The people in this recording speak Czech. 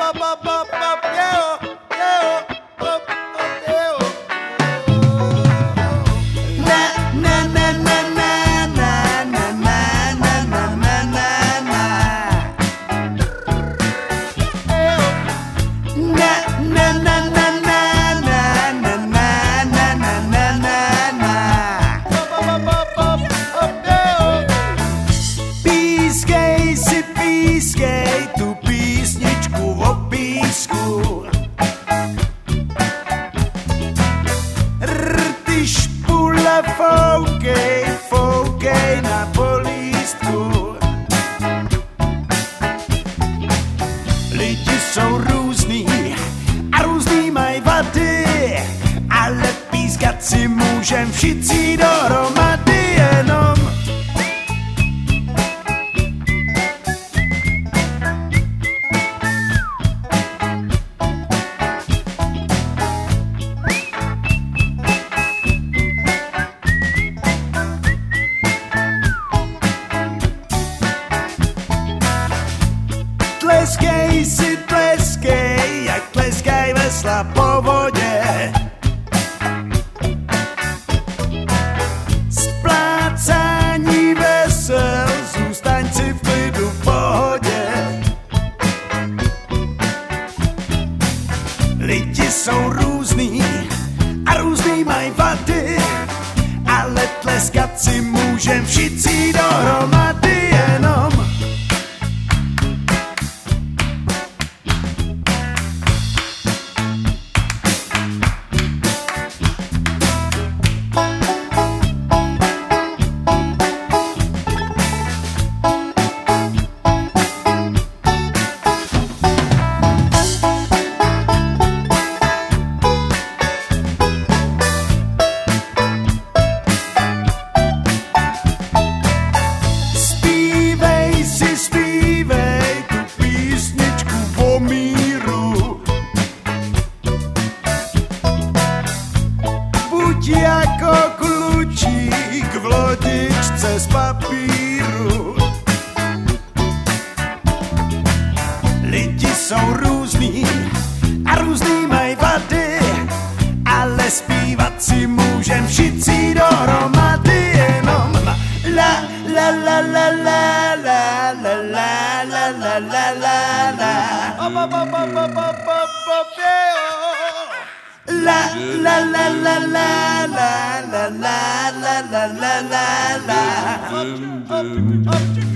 Pískej tu písničku o písku. Rty špule foukej, foukej na polístku. Lidi jsou různý a různý mají vady, ale pískat si můžem všichni dohromady jenom. Tleskej si, tleskej, jak tleskaj vesla po vodě. Splácání vesel, zůstaň si v klidu v pohodě. Lidi jsou různý a různý mají vady, ale tleskat si můžem všichni dohromady jenom. Jako klučík v lodičce z papíru. Lidi jsou různý a různý mají vady, ale zpívat si můžem všichni dohromady jenom. La la la la la la la la la la la la la. La la la la la la la la la la la la.